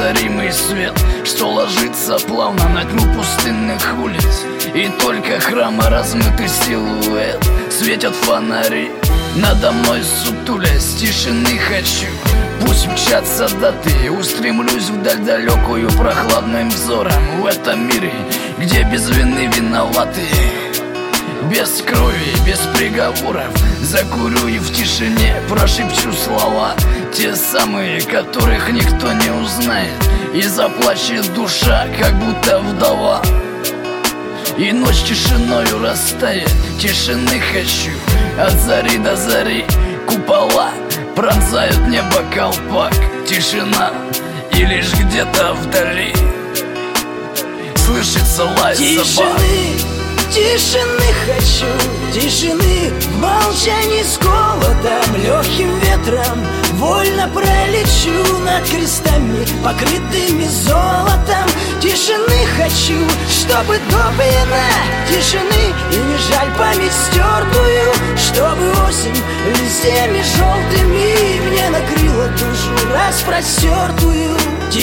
неозаримый свет, что ложится плавно на тьму пустынных улиц. И только храма размытый силуэт светят фонари надо мной, сутулясь, тишины хочу. Пусть мчатся даты, устремлюсь вдаль далекую прохладным взором. В этом мире, где без вины виноваты, без крови, без приговоров, закурю и в тишине прошепчу слова, те самые, которых никто не узнает. И заплачет душа, как будто вдова. И ночь тишиною растает, тишины хочу. От зари до зари купола пронзают небо колпак. Тишина, и лишь где-то вдали слышится лай собак. Тишины хочу, тишины в молчании с холодом, легким ветром вольно пролечу над крестами, покрытыми золотом. Тишины хочу, чтобы допьяна тишины, и не жаль память стертую, чтобы осень листьями желтыми мне накрыла душу распростертую.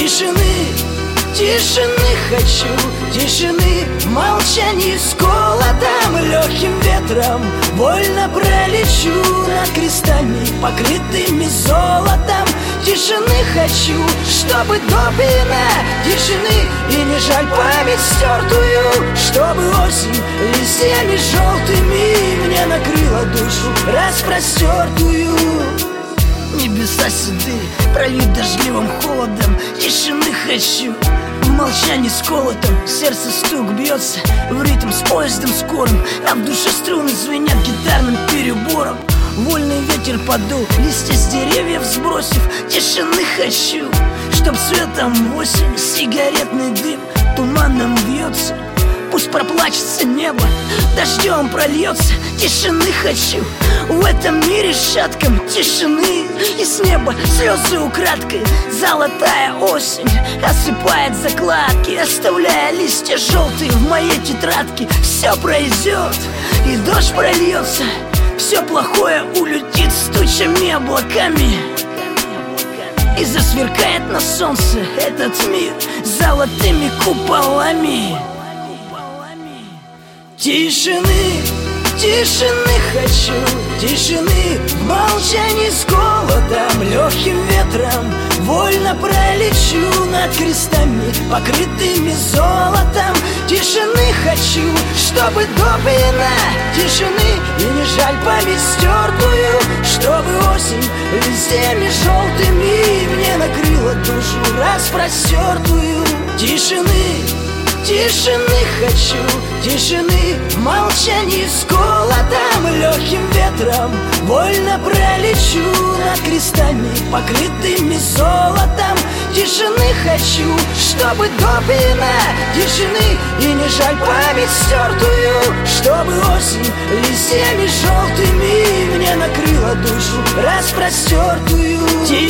Тишины хочу, тишины в молчании с холодом, легким ветром вольно пролечу над крестами, покрытыми золотом. Тишины хочу, чтобы допьяна тишины, и не жаль память стертую, чтобы осень листьями желтыми мне накрыла душу распростертую. Небеса седые, прольют дождливым холодом. Тишины хочу, в молчании с колотом. Сердце стук бьется в ритм с поездом скорым, а в душе струны звенят гитарным перебором. Вольный ветер подул, листья с деревьев сбросив. Тишины хочу, чтоб светом в осень сигаретный дым туманом вьется. Пусть проплачется небо, дождем прольется. Тишины хочу в этом мире шатком, тишины. И с неба слезы украдкой золотая осень осыпает закладки, оставляя листья желтые в моей тетрадке. Все пройдет и дождь прольется, все плохое улетит с тучами облаками, и засверкает на солнце этот мир золотыми куполами. Тишины хочу, тишины в молчании с холодом, легким ветром вольно пролечу над крестами, покрытыми золотом. Тишины хочу, чтобы допьяна тишины, и не жаль память стертую, чтобы осень листьями желтыми мне накрыла душу распростертую. Тишины хочу, тишины в молчании с холодом, легким ветром вольно пролечу над крестами, покрытыми золотом. Тишины хочу, чтобы допьяна тишины, и не жаль память стертую, чтобы осень листьями желтыми мне накрыла душу распростертую.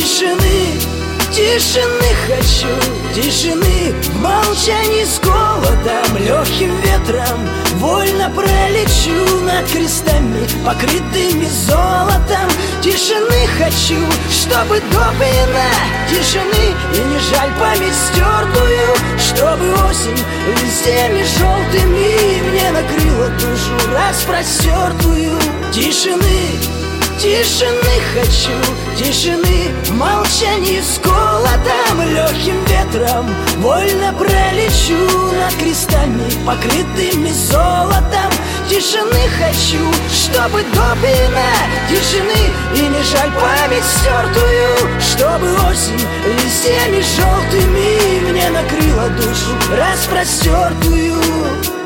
Тишины хочу, тишины в молчании с холодом, легким ветром вольно пролечу над крестами, покрытыми золотом. Тишины хочу, чтобы допьяна тишины, и не жаль память стертую, чтобы осень листьями желтыми мне накрыла душу распростертую. Тишины хочу, тишины в молчании с холодом, легким ветром вольно пролечу над крестами, покрытыми золотом. Тишины хочу, чтобы допьяна тишины, и не жаль память стертую, чтобы осень листьями желтыми мне накрыла душу распростертую.